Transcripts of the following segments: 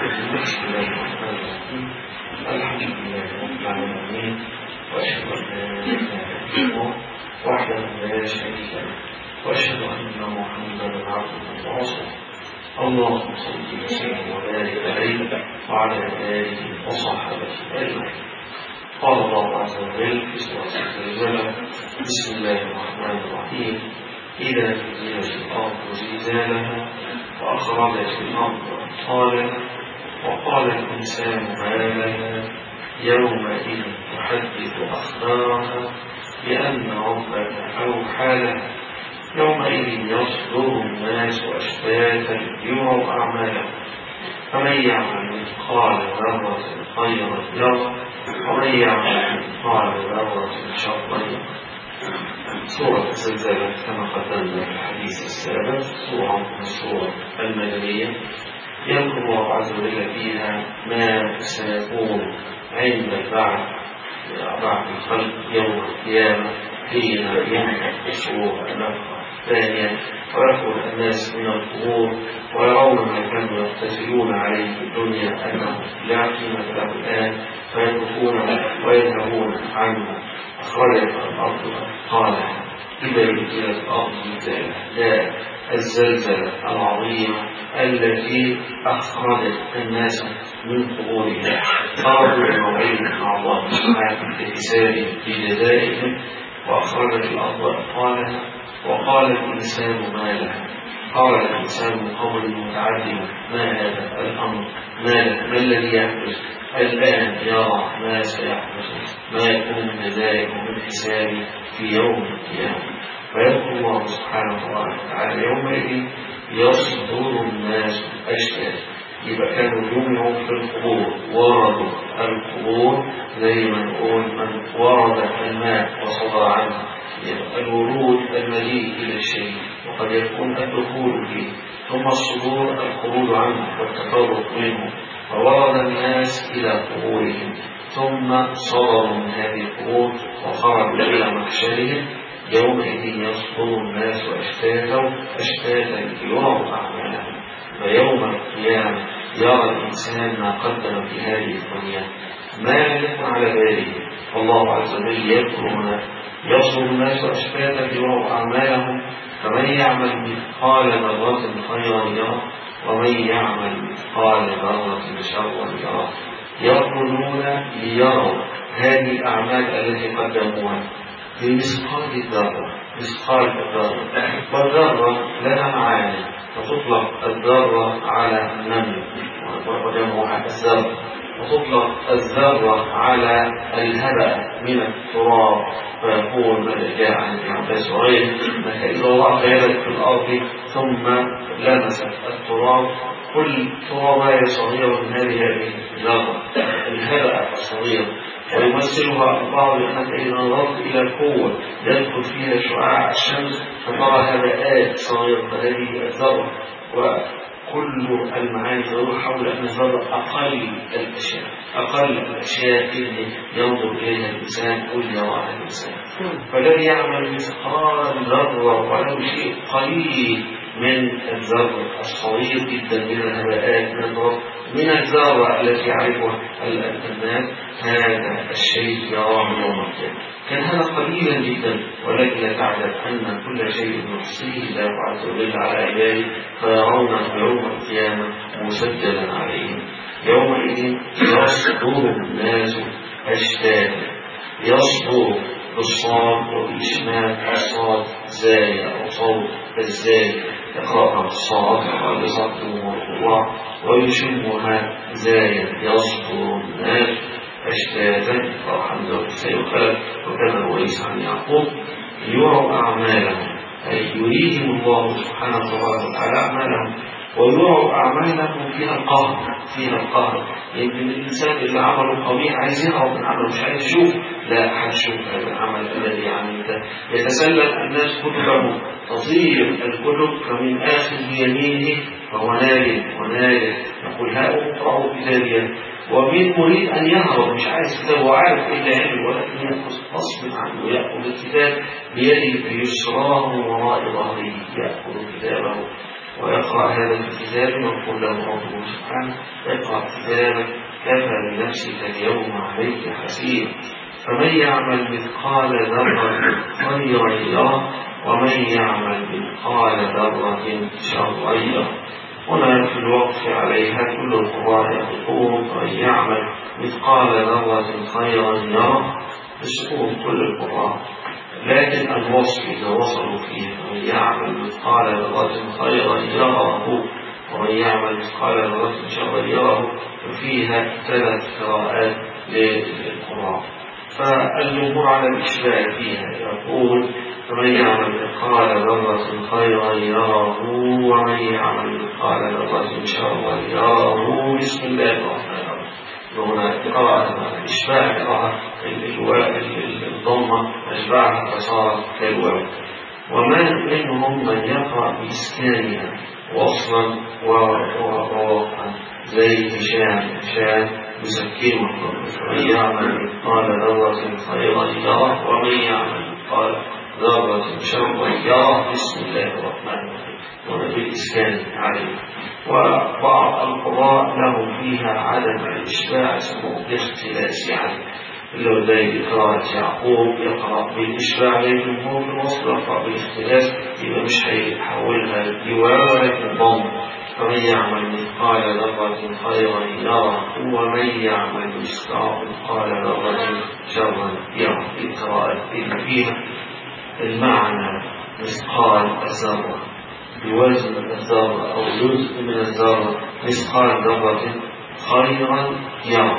بسم الله الرحمن الرحيم. الحمد لله رب العالمين، وأشهد أن لا إله إلا الله وحده لا شريك له، وأشهد أن محمدا عبده ورسوله. اللهم صل وسلم وبارك عليه وعلى آله وصحبه أجمعين. قال الله عز وجل في سورة الزلزلة: بسم الله الرحمن الرحيم. إذا زلزلت الأرض زلزالها وأخرجت الأرض أثقالها وقال الإنسان ما لها يومئذ تحدث أخبارها بأن ربك أوحى لها يومئذ يصدر الناس أشتاتا ليروا أعمالهم فمن يعمل مثقال ذرة خيرا يره ومن يعمل مثقال ذرة شرا يره. سورة الزلزلة كما قدمنا في الحديث السابق سورة من السور المدنية يذكر الله عز وجل فيها ما سيكون عند بعد الخلق يوم القيامة حين ينفخ الصور النفخة الثانية ويخرج الناس من القبور ويرون ما كانوا يقتتلون عليه في الدنيا أنه لا قيمة له الآن فيتركون ويذهبون عنه. أخرجت الأرض أثقالها إذا زلزلت الأرض زلزالها، الزلزلة العظيمة التي أخرجت الناس من قبورهم خرجوا يومئذ مع الله سبحانه لحسابهم لجزائهم. وأخرجت الأرض أثقالها وقال الإنسان ما لها. قال الإنسان من قبل متعدد ما هذا الأمر، ما الذي يحدث الآن، يرى ما سيحدث ما يكون من جزائه ومن حسابه في يوم القيامة. فيذكر الله سبحانه وتعالى يومئذ يصدر الناس أشتاتا. يبقى كانوا جمعوا في القبور، وردوا القبور زي ما نقول من ورد الماء وصدر عنه. يبقى الورود المجيء إلى الشيء وقد يكون الدخول فيه، ثم الصدور الخروج عنه والتفرق منه. فورد الناس إلى قبورهم ثم صدروا من هذه القبور وخرجوا إلى محشرهم. يومئذ يصدر الناس أشتاتا ليروا أعمالهم. فيوم القيامة يرى الإنسان ما قدم في هذه الدنيا ما يكون على باله. الله عز وجل يذكر هنا يصدر الناس أشتاتا ليروا أعمالهم فمن يعمل مثقال ذرة خيرا يره ومن يعمل مثقال ذرة شرا يره. يخرجون ليروا هذه الأعمال التي قدموها بمثقال الذرة، مثقال الذرة. والذرة لها معاني، فتطلق الذرة على النمل وجمعها الذرة، وتطلق الذرة على الهبأ من التراب فيقول ما جاء عن ابن عباس وغيره انك اذا وضعت يدك في الارض ثم لمست التراب كل ترابايه صغيره من هذه الذره الهبأ الصغير. ويمثلها البعض لأنك إذا نظرت إلى القوة يدخل فيها شعاع الشمس فترى هباءات صغيرة هذه الذرة. وكل المعاني تدور حول أن الذرة أقل الأشياء اللي ينظر إليها الإنسان أو يراها الإنسان. فالذي يعمل مثقال ذرة ولو شيء قليل من الذرة الصغير جدا من الهباءات من الذرة التي يعرفها الناس، هذا الشيء يراه يوم القيامة. كان هذا قليلا جدا، ولكن لا تعلم أن كل شيء يحصيه الله عز وجل على عباده فيرونه يوم القيامة مسجلا عليهم. يومئذ يصدر الناس أشتاتا. يصدر بالصاد وبإشمال الصاد زاية أو صوت الزاية يقرأها الصاد خالصة مرفوعة ويشمها زاية. يصدر الناس أشتاتا فحمزة والكسائي وخلف وكان الويس عن يعقوب ليروا أعمالهم، أي يريهم الله سبحانه وتعالى أعمالهم ويروا أعمالهم فيها القهر. يمكن الإنسان اللي عمله قبيح عايز يهرب من عمله مش عايز يشوف، لا أحد يشوف هذا العمل الذي عملته. يتسلل الناس كتبه تطير الكتب فمن آخذ بيمينه فهو ناجح يقول هاؤم اقرأوا كتابيه. ومن مريد أن يهرب مش عايز كتابه وعارف إيه اللي عمل ولكن يأخذ غصب عنه يأخذ الكتاب بيده يسراه وراء ظهره يأخذ كتابه ويقرأ هذا في كتابه ويقول له ربه سبحانه اقرأ كتابك كفى بنفسك اليوم عليك حسيب فمن يعمل مثقال ذرة خيرا يره ومن يعمل مثقال ذرة شرا يره. هنا في الوقف عليها كل القراء يقولون ومن يعمل مثقال ذرة خيرا يره بسكون كل القراء، لكن الوصف إذا وصلوا فيه ومن يعمل مثقال ذرة خيرا يره ومن يعمل مثقال ذرة شرا يره ففيها 3 قراءات للقراء. فالجمهور على الإشباع فيها يقول فمن يعمل مثقال ذرة خيرا يره ومن يعمل مثقال ذرة شرا يره. بسم الله الرحمن الرحيم. هنا قراءة الإشباع قراءة الضمة أشباعها فصارت كالواو. ومن منهم من يقرأ بإسكانها وصلا ووقفا زي هشام مسكين ومن يعمل مثقال ذرة خيرا يره ومن يعمل مثقال ذرة شرا يره. بسم الله الرحمن الرحيم. هنا بالإسكان عليه. وبعض القراء لهم فيها عدم الإشباع اسمه الاختلاس، يعني لو زي قراءة يعقوب يقرأ بالإشباع للجمهور في الوصل يقرأ بالاختلاس يبقى مش هيحولها الدواء ولكن ضم. فمن يعمل مثقال ذرة خيرا يره ومن يعمل مثقال ذرة شرا يره. القراءة اللي فيها المعنى مثقال الذرة بوزن الذرة أو جزء من الذرة مثقال ذرة خيرا يره.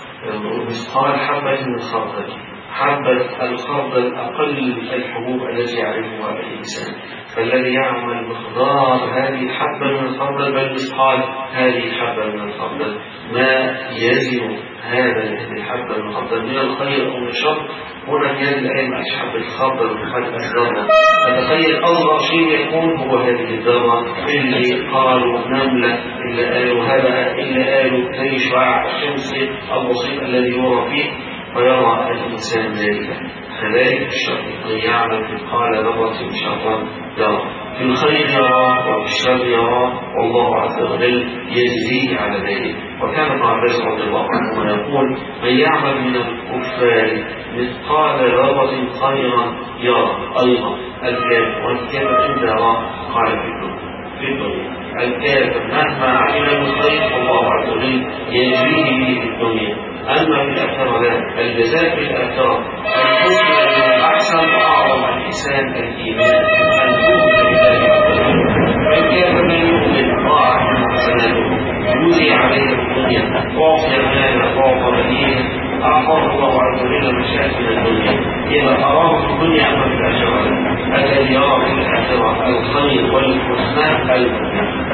مثقال حبة من الخردل، حبة الخردل أقل الحبوب التي يعرفها الإنسان، فالذي يعمل مقدار هذه الحبة من الخردل بل مثقال هذه الحبة من الخردل ما يزن هذا الحبة من الخردل من الخير أو من الشر. هنا في هذه الآية ما حبة الخردل وحبة الذرة، فتخيل أصغر شيء يكون هو هذه الذرة اللي قالوا نملة، اللي قالوا هذا، اللي قالوا زي شعاع الشمس البسيط الذي يرى فيه فيرى الإنسان ذلك. كذلك الشر من يعمل مثقال ذرة شرا يرى، في الخير يرى وفي الشر يرى والله عز وجل يجزيه على ذلك. وكان ابن عباس رضي الله عنه يقول من يعمل من الكفار مثقال ذرة خيرا يرى. أيضا الكافر والكافر عند يرى قال في الدنيا الكافر مهما عمل من خير فالله عز وجل يجزيه في الدنيا. أما في الآخرة لا، الجزاء في الآخرة الحسنى من الأحسن أعظم الإنسان الإيمان أن تؤمن بالله. فالكافر من يؤمن ضاعت من حسناته يوزي عليه في الدنيا أعطي مالا أعطى بدينا أعطاه الله عز وجل مشاكل الدنيا إذا أراه في الدنيا أما في الآخرة الذي يرى في الآخرة الخير والحسنى المؤمن.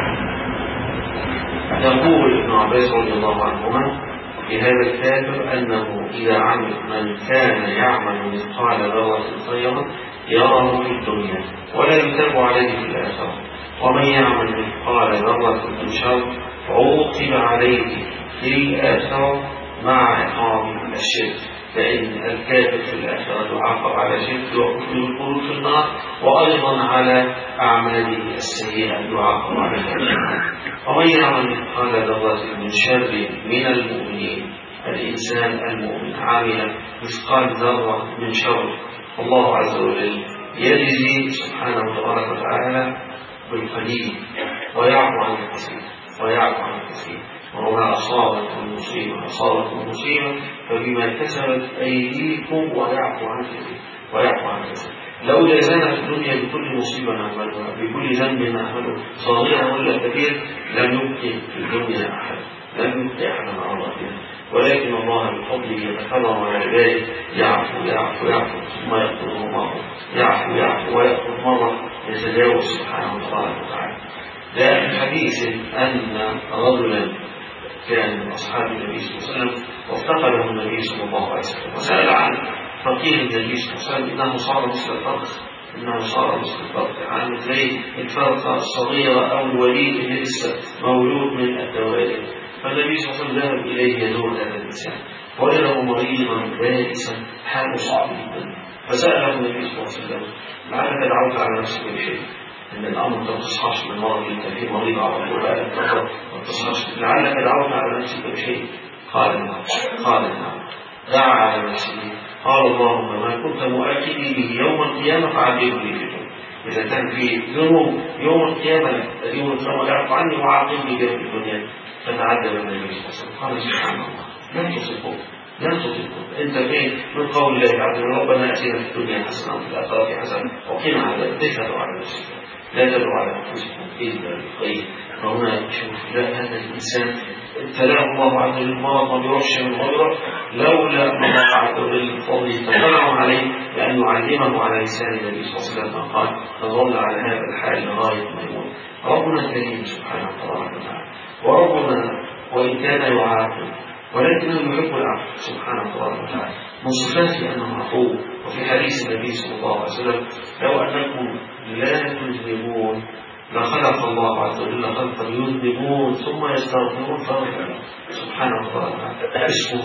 يقول ابن عباس رضي الله عنهما في هذا الكافر أنه إذا عمل من كان يعمل مثقال ذرة خيرا يراه في الدنيا ولا يتاب عليه في الآخرة، ومن يعمل مثقال ذرة شر عوقب عليه في الآخرة مع عقاب الشرك، لأن الكافر في الآخرة يعاقب على شرك وكفر الخلود في النار، وأيضا على أعماله السيئة يعاقب عليها. ومن يعمل مثقال ذرة من شر من المؤمنين، الإنسان المؤمن عامل مثقال ذرة من شر الله عز وجل يجزي سبحانه وتعالى بالقليل ويعفو عن الكثير وما أصابتكم مصيبة فبما كسبت أيديكم ويعفو عن كثير. لو جازنا في الدنيا بكل مصيبة نعملها بكل ذنب نعمله صغيرا ولا كبير لم يبقي في الدنيا أحد، لم يبقي أحدا على الله فيها، ولكن الله بفضله يتكرم على عباده يعفو ثم يأخذه مرة يعفو ويأخذ مرة يتجاوز سبحانه وتعالى. جاء في حديث أن رجلا كان من أصحاب النبي صلى الله عليه وسلم وافتقده النبي صلى الله عليه وسلم وسأل عن فقير النبي صلى الله عليه وسلم إنه صار مثل الفرخ عامل زي الفرخة الصغيرة أو الوليد اللي لسه مولود من التوالد. فالنبي صلى الله عليه وسلم ذهب إليه يدور هذا الإنسان وجده مريضا بائسا حاله صعب جدا، فسأله النبي صلى الله عليه وسلم لعلك دعوت على نفسك بشيء؟ إن الأمر ما تصحاش من مرض أنت فيه مريض على طول بقى ما تصحاش لعلك دعوت على نفسك بشيء. قال نعم. قال نعم. دعا على نفسه قال اللهم ما كنت مؤاخذي به يوم القيامة فعذبني في الدنيا. إذا كان في ذنوب يوم القيامة اليوم القيامة يعفو عني وعاقبني بها في الدنيا فتعذب النبي صلى الله عليه وسلم. قال سبحان الله لا تصفه لا تصفه. أنت فين من قول الله عز وجل ربنا آتنا في الدنيا حسنة وفي الآخرة حسنة وقنا عذاب. تشهدوا على نفسك لا تدعوا على أنفسكم إلا بالخير. فهنا شوف لا هذا الإنسان ابتلاه الله عز وجل مرض ما بيروحش من غيره لولا أن الله عز وجل بفضله تفرع عليه لأن يعلمه على لسان النبي صلى الله عليه وسلم قال فظل على هذا الحال لغاية ما يموت. ربنا كريم سبحانه وتعالى وربنا وإن كان يعاقب ولكنه يحب العفو سبحانه وتعالى. من صفاته أنه عفو. وفي حديث النبي صلى الله عليه وسلم لو أنكم لا تذنبون لخلق الله عز وجل خلقا يذنبون ثم يستغفرون فغفر سبحانه وتعالى. اسمه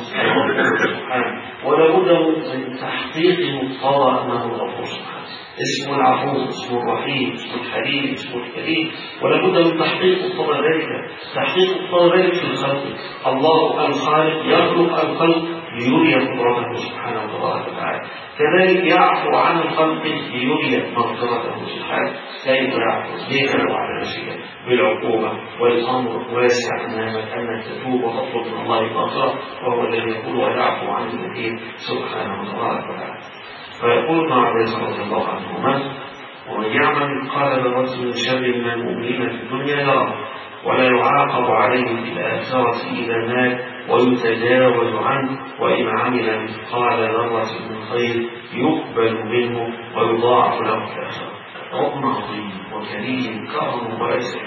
سبحانه ولا بد من تحقيق مقتضى أنه الغفور سبحانه. اسمه العفو اسمه الرحيم اسمه الحليم اسمه الكريم ولا بد من تحقيق مقتضى ذلك. تحقيق مقتضى ذلك في الخلق. الله الخالق يخلق الخلق ليري قدرته سبحانه وتعالى. كذلك يعفو عن الخلق ليري مغفرته سبحانه. كيف يعفو؟ كيف يعفو على نفسك بالعقوبة والأمر واسع أمامك أنك تتوب وتطلب من الله المغفرة وهو الذي يقول ويعفو عن الكثير سبحانه وتعالى. فيقول ابن عباس رضي الله عنهما ومن يعمل مثقال ذرة من شر من المؤمنين في الدنيا يراه ولا يعاقب عليه في الآخرة إذا مات ويتجاوز عنه وإن عمل مثقال ذرة من خير يقبل منه ويضاعف له في الآخرة. ربنا عظيم وكريم كرم واسع.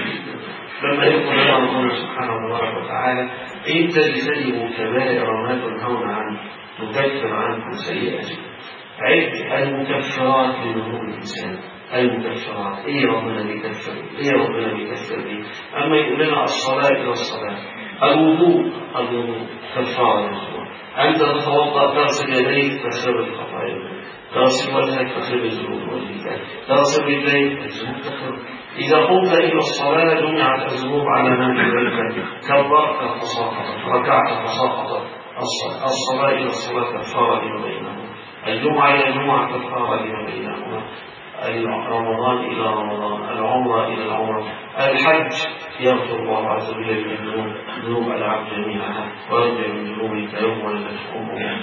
لما يقول لنا ربنا سبحانه وتعالى إن تجتنبوا كبائر ما تنهون عنه نكفر عنكم سيئاتكم. عد المكفرات لذنوب الإنسان. المكفرات إيه ربنا بيكفر إيه ربنا بيكفر دي. أما يقول لنا الصلاة إلى الصلاة الوضوء كفارة للوضوء. أنت تتوضأ تغسل يديك تغسل الخطايا تغسل وجهك تغسل الذنوب والجهاد تغسل رجليك الذنوب تغسل. إذا قمت إلى الصلاة جمعت الذنوب على من قبلك كبرت فسقطت ركعت فسقطت. الصلاة إلى الصلاة كفارة لما بينهما. الجمعة إلى الجمعة كفارة لما بينهما. رمضان إلى رمضان العمرة إلى العمرة. الحج يغفر الله عز وجل من ذنوب العبد جميعها ويرجع من ذنوبك يوم ولدت أمه.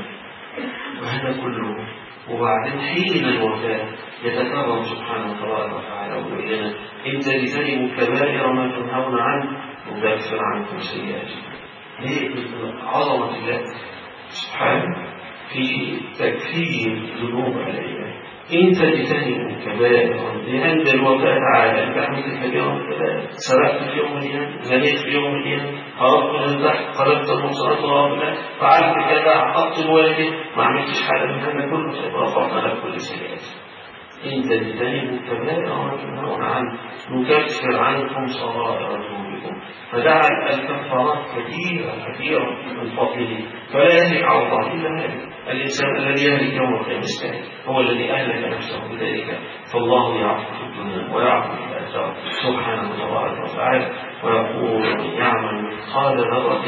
وهذا كله وبعدين حين الوفاة يتكرم سبحانه وتعالى ويقول لنا إن تجتنبوا كبائر ما تنهون عنه نكفر عنكم سيئاتكم. ليه؟ عظمة الله سبحانه في تكفير ذنوب العباد. إن تجتنبوا كبائر لأن الوفاة تعالى أنت عملت كبيرا من الكبائر. سرقت في يوم الأيام زنيت في يوم الأيام هربت من تحت قلبت المحصنات وغافلات فعلت كذا عقدت الوالد ما عملتش حاجة من هذا كله فرفعنا لك كل سيئات. إن تجتنبوا كبائر ما تنهون عنه نكفر عنكم صغائر ذنوبكم. فجعل الكفارات كثيرة من فضله فلا يهلك على الله إلا هذا. الإنسان الذي يهلك يوم القيامة هو الذي أهلك نفسه بذلك. فالله يعفو في الدنيا ويعفو في الآخرة سبحانه وتعالى. ويقول من يعمل مثقال ذرة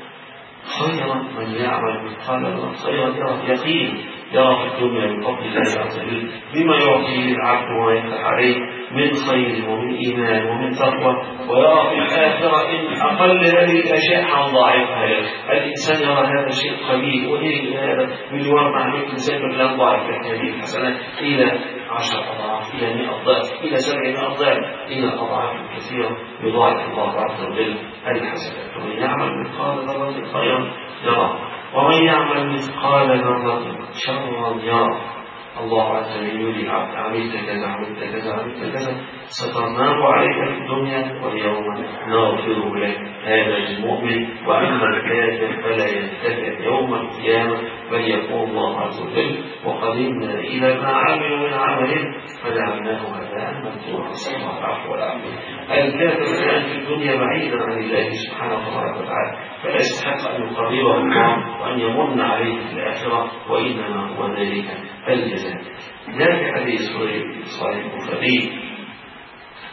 خيرا من يعمل مثقال ذرة خيرا يقين يرى في الدنيا من فضل الله عز وجل بما يعطيه العبد وما يفتح عليه من خير ومن إيمان ومن تقوى ويرى في الآخرة إن أقل هذه الأشياء حنضاعفها له. الإنسان يرى هذا شيء قليل وإيه هذا مليون معلومات إنسان لن ضاعف لك هذه الحسنات إلى 10 أضعاف إلى 100 ضعف إلى 700 ضعف إلى أضعاف كثيرة يضاعف الله عز وجل الحسنات. ومن يعمل مثقال ذرة خيرا يرى ومن يعمل مثقال ذرة شرا يرى. الله عز وجل يقول العبد عملت كذا عملت كذا عملت كذا سترناه عليك في الدنيا واليوم نغفر لك. هذا المؤمن. وأما الكافر فلا ينتفع يوم القيامة بل يقول الله عز وجل وقدمنا إلى ما عملوا من عمل فجعلناه هباء منثورا. صلى الله عليه وسلم. الكافر كان في الدنيا بعيدا عن الله سبحانه وتعالى فلا يستحق أن يقربه الله وأن يمن عليه في الآخرة وإنما هو ذلك الجزاء. جاء في حديث صحيح البخاري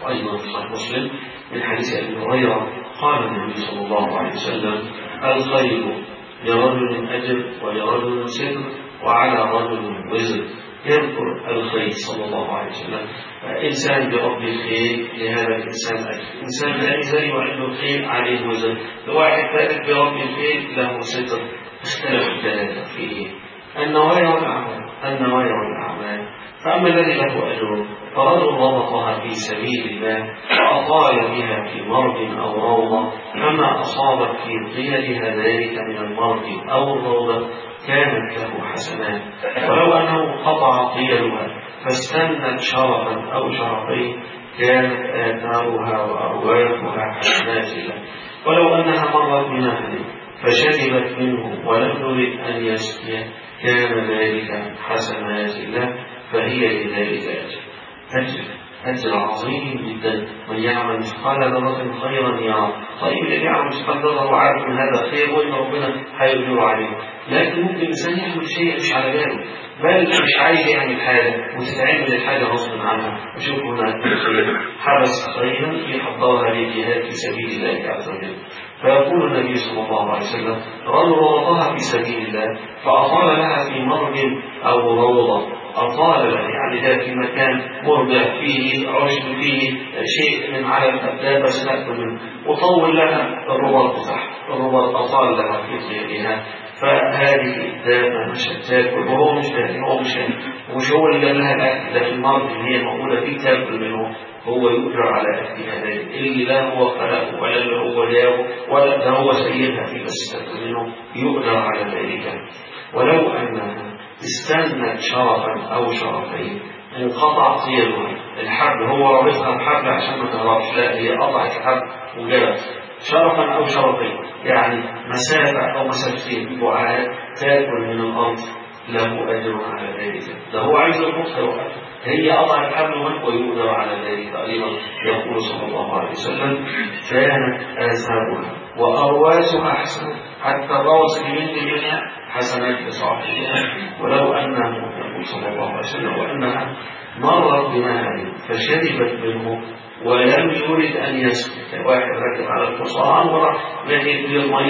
وأيضا في صحيح مسلم من حديث أبي هريرة قال النبي صلى الله عليه وسلم: الخير لرجل أجر ولرجل ستر وعلى رجل وزر. يذكر الخير صلى الله عليه وسلم: إنسان برب الخير لهذا الإنسان أجر، إنسان ثاني زي وعنده الخير عليه وزر، واحد ثالث برب الخير له ستر. اختلف الثلاثة في النوايا والأعمال. فأما الذي له أجر فرجل ربطها في سبيل الله وأطال بها في مرض أو روضة، فما أصابت في طيلها ذلك من المرض أو الروضة كانت له حسنات، ولو أنه قطع طيلها فاستنت شرفا أو شرفين كانت آثارها وأرواحها حسنات له، ولو أنها مرت بنهر فشربت منه ولم ترد أن يسقي كان ذلك حسنات له، فهي لذلك أجر عظيم جدا. من يعمل مثقال ذرة خيرا يرى. طيب اللي يعمل مثقال ذرة وعارف ان هذا خير وان ربنا هيؤجر عليه، لكن ممكن الانسان يعمل شيء مش على باله، بل مش عايز يعمل حاجه وتتعمل الحاجه غصب عنها. وشوف هنا الخير حبس خيرا يحضرها للجهاد في سبيل الله عز وجل. فيقول النبي صلى الله عليه وسلم: رجل ربطها في سبيل الله فأطال لها في مرض أو روضة. أطال يعني ده في مكان مرضع فيه عشب فيه شيء من على الأبدان بس نأكل منه، وطول لها الرباط تحت، الرباط أطال لها في طيرها، فهذه الدابة مش تاكل وهو مش داخل، ومش هو اللي لها الأكل، ده في المرض اللي هي موجودة فيه تاكل منه، هو يؤجر على أكلها ذلك، اللي لا هو خلقه ولا اللي هو جابه ولا ده هو سيدها فيه بس تاكل منه، يؤجر على ذلك. ولو أنها استنت شرفا أو شرفين انقطع طيرها، الحبل هو رابطها بحبل عشان ما تهربش، لا هي قطعت الحبل وجلت شرفا أو شرفين، يعني مسافة أو مسافتين بعاد تاكل من الأرض، له أجر على ذلك. ده هو عايز يربطها يوقف، هي قطع الحبل ويؤجر على ذلك. أيضا يقول صلى الله عليه وسلم: كانت آثارها وأرواسها أحسن، حتى الروس اللي من منها حسنات لصاحبها. ولو أنه يقول صلى الله عليه وسلم: وأنها مرت بنهر فشربت منه ولم يرد أن يسقي. واحد ركب على الحصان وراح ناحية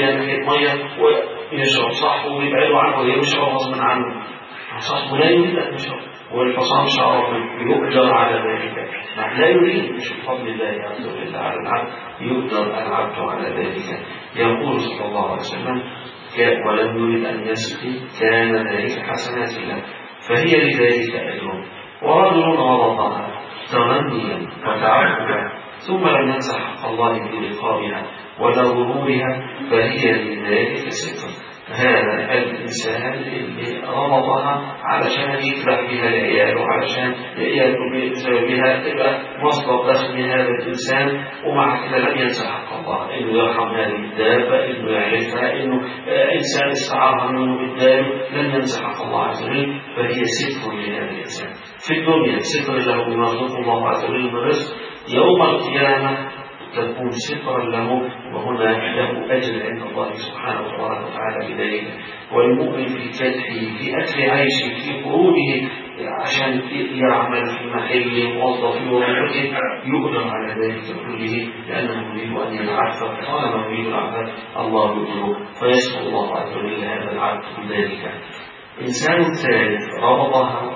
مية ويشرب، صاحبه ويبعده عنه ويشرب غصبا عنه، صاحبه لا يريد أن يشرب والحصان شعر يؤجر على ذلك، لا يريد، مش بفضل الله عز وجل على العبد، يؤجر العبد على ذلك. يقول صلى الله عليه وسلم: ولم يرد أن يسقي كان ذلك حسنات له، فهي لذلك أجر. ورجل ربطها تغنيا وتعبدا ثم لم ينسى حق الله في رقابها ولا غرورها، فهي لذلك ستر. هذا الإنسان اللي ربطها علشان يفرح بها العيال وعلشان يأكل بها تبقى مصدر دخل هذا الإنسان، ومع كده لم ينسى حق الله، إنه يرحم هذه الدابة، إنه يعرفها، إنه إنسان استعارها منه بالدار، لم ينسى حق الله عز وجل، فهي ستر لهذا الإنسان في الدنيا، ستر له بما رزقه الله عز وجل من رزق، يوم القيامة تكون سترا له، وهنا له أجر عند الله سبحانه وتعالى بذلك. والمؤمن في كدحه، في أكل عيشه، في خروجه عشان يعمل في محل موظف ومحل، يؤجر على ذلك كله، لأنه يريد أن يتعفف، طالما يريد العفاف الله يؤجره، فيسأل الله عز وجل هذا العبد بذلك. إنسان ثالث ربطها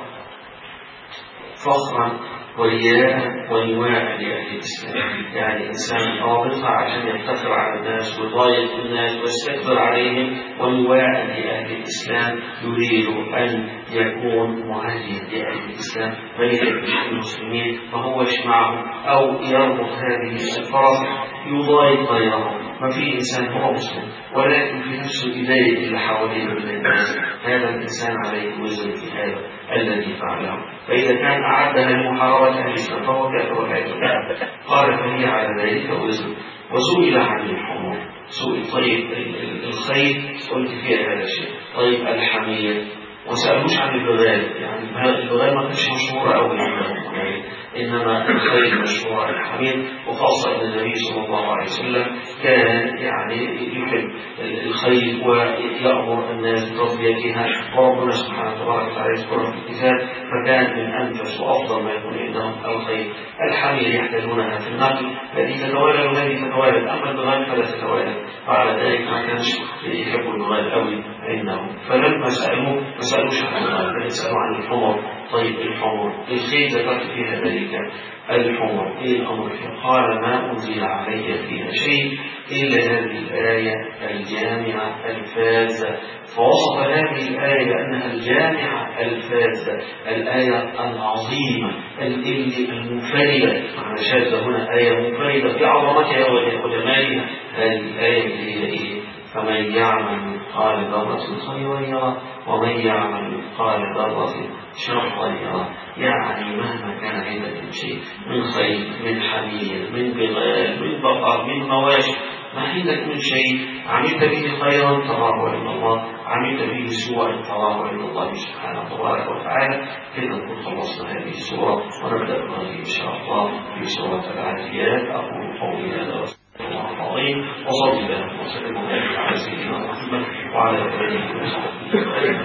فخرا ورياء وإيواء لأهل الإسلام، يعني إنسان رابطها عشان يفتخر على الناس ويضايق الناس ويستكبر عليهم، وإيواء لأهل الإسلام، يريد أن يكون معاديا لأهل الإسلام، ملكا بشأن المسلمين فهوش معهم، أو يربط هذه الفرص يضايق غيرهم. ما في إنسان هو مسلم ولكن في نفسه يضايق اللي حواليه من الناس، هذا الإنسان عليه وزر في هذا الذي فعله، فإذا كان أعدها لمحاربة أهل الإسلام فهو كافر والعياذ بالله. قال: فهي على ذلك وزر. وسئل عن الحمور، طيب الخيل قلت فيها هذا الشيء، طيب الحمير، وسألوش عن البغال، يعني البغال ما كانش مشهورة أوي، يعني إنما الخير مشروع الحميد، وخاصة أن النبي صلى الله عليه وسلم كان يعني يحب الخير ويأمر الناس بتربيتها، وربنا سبحانه وتعالى يذكرها في الكتاب، فكان من أنفس وأفضل ما يكون عندهم الخير. الحمير يحتاجونها في النقل، هذه تتوالد وهذه تتوالد، أما البغال فلا تتوالد، وعلى ذلك ما كانش يحبوا البغال قوي عندهم، فلما ما سألوش عن البغال، بل سألوا عن الحمر. طيب الحمر الخير ذكرت فيها ذلك، الحمر ايه الامر فيها؟ قال ما انزل علي فيها شيء الا هذه الايه الجامعه الفاذه، فوصف هذه الايه بانها الجامعه الفاذه، الايه العظيمه المنفرده، معنى شاذه هنا ايه منفرده بعظمتها وجمالها. هذه الايه اللي هي ايه؟ فمن يعمل مثقال ذرة خيرا يره ومن يعمل مثقال ذرة شرا يره. يعني مهما كان عندك من شيء، من خير، من حمير، من بغال، من بقر، من مواشي، ما عندك من شيء عملت به خيرا تراه عند الله، عملت به سوءا تراه عند الله سبحانه تبارك وتعالى. كده نكون خلصنا هذه السورة، ونبدأ بهذه إن شاء الله في سورة العاديات. أقول قولي هذا الله العظيم، وصلي الله وسلم على سيدنا محمد وعلى آله وصحبه.